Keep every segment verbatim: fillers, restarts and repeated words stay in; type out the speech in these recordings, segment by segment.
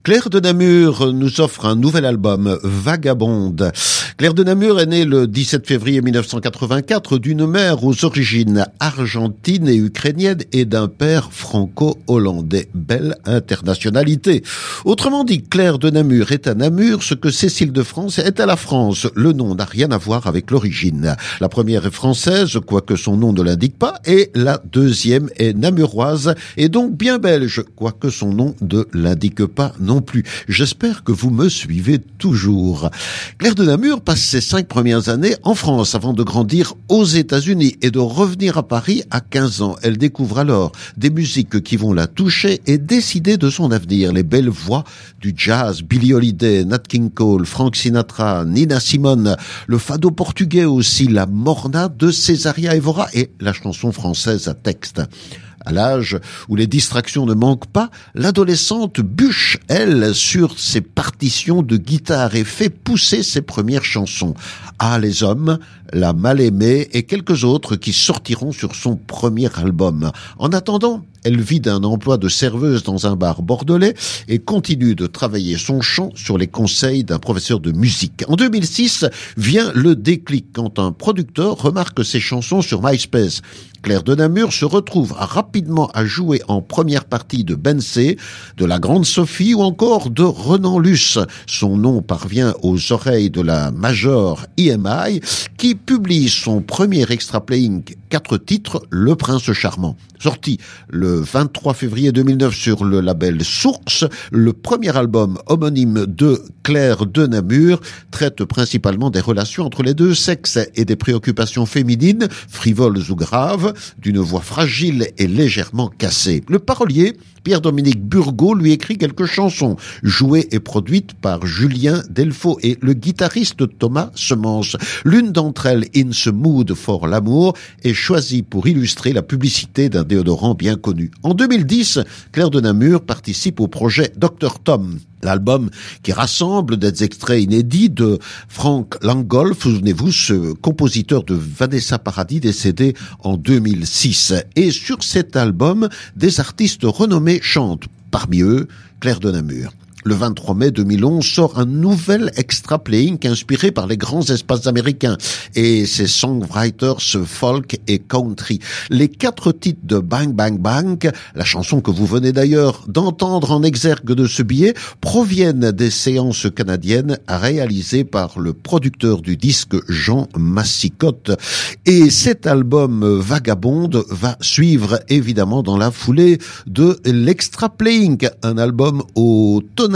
Claire de Namur nous offre un nouvel album, Vagabonde. Claire de Namur est née le dix-sept février mille neuf cent quatre-vingt-quatre d'une mère aux origines argentines et ukrainiennes et d'un père franco-hollandais. Belle internationalité. Autrement dit, Claire de Namur est à Namur ce que Cécile de France est à la France. Le nom n'a rien à voir avec l'origine. La première est française, quoique son nom ne l'indique pas, et la deuxième est namuroise, et donc bien belge, quoique son nom ne l'indique pas non plus. J'espère que vous me suivez toujours. Claire de Namur passe ses cinq premières années en France avant de grandir aux États-Unis et de revenir à Paris à quinze ans. Elle découvre alors des musiques qui vont la toucher et décider de son avenir. Les belles voix du jazz, Billie Holiday, Nat King Cole, Frank Sinatra, Nina Simone, le fado portugais aussi, la morna de Césaria Évora et la chanson française à texte. À l'âge où les distractions ne manquent pas, l'adolescente bûche, elle, sur ses partitions de guitare et fait pousser ses premières chansons. Ah, les hommes, La Mal-Aimée et quelques autres qui sortiront sur son premier album. En attendant, elle vit d'un emploi de serveuse dans un bar bordelais et continue de travailler son chant sur les conseils d'un professeur de musique. En deux mille six, vient le déclic quand un producteur remarque ses chansons sur MySpace. Claire de Namur se retrouve rapidement à jouer en première partie de Beyoncé, de la Grande Sophie ou encore de Renan Luce. Son nom parvient aux oreilles de la major E M I qui publie son premier extra playing, quatre titres, Le Prince Charmant. Sorti le vingt-trois février deux mille neuf sur le label Source, le premier album homonyme de Claire de Namur traite principalement des relations entre les deux sexes et des préoccupations féminines, frivoles ou graves, d'une voix fragile et légèrement cassée. Le parolier, Pierre-Dominique Burgot, lui écrit quelques chansons, jouées et produites par Julien Delfaux et le guitariste Thomas Semence. L'une d'entre elles, In ce Mood for l'amour, est choisie pour illustrer la publicité d'un déodorant bien connu. En deux mille dix, Claire de Namur participe au projet docteur Tom, l'album qui rassemble des extraits inédits de Frank Langolf, souvenez-vous, ce compositeur de Vanessa Paradis décédé en deux mille six. Et sur cet album, des artistes renommés chantent, parmi eux Claire de Namur. Le vingt-trois mai deux mille onze sort un nouvel extra playing inspiré par les grands espaces américains et ses songwriters folk et country. Les quatre titres de Bang Bang Bang, la chanson que vous venez d'ailleurs d'entendre en exergue de ce billet, proviennent des séances canadiennes réalisées par le producteur du disque Jean Massicotte. Et cet album Vagabonde va suivre évidemment dans la foulée de l'extra playing, un album au tonalité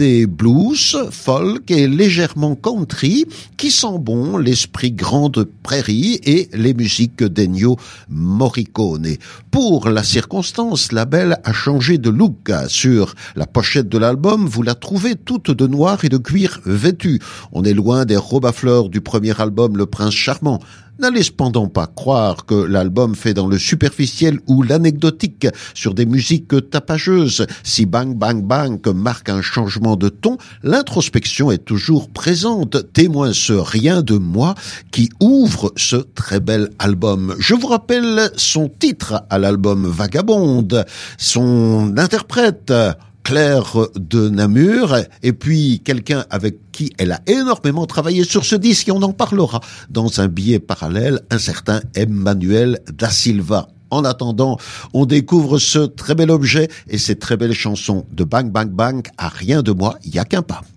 blues, folk et légèrement country qui sent bon l'esprit grande prairie et les musiques d'Ennio Morricone. Pour la circonstance, la belle a changé de look. Sur la pochette de l'album, vous la trouvez toute de noir et de cuir vêtue. On est loin des robes à fleurs du premier album Le Prince Charmant. N'allez cependant pas croire que l'album fait dans le superficiel ou l'anecdotique sur des musiques tapageuses. Si Bang Bang Bang marque un changement de ton, l'introspection est toujours présente, témoin ce Rien de moi qui ouvre ce très bel album. Je vous rappelle son titre à l'album Vagabonde, son interprète Claire de Namur, et puis quelqu'un avec qui elle a énormément travaillé sur ce disque, et on en parlera dans un billet parallèle, un certain Emmanuel da Silva. En attendant, on découvre ce très bel objet et ces très belles chansons de Bang Bang Bang à Rien de moi, y a qu'un pas.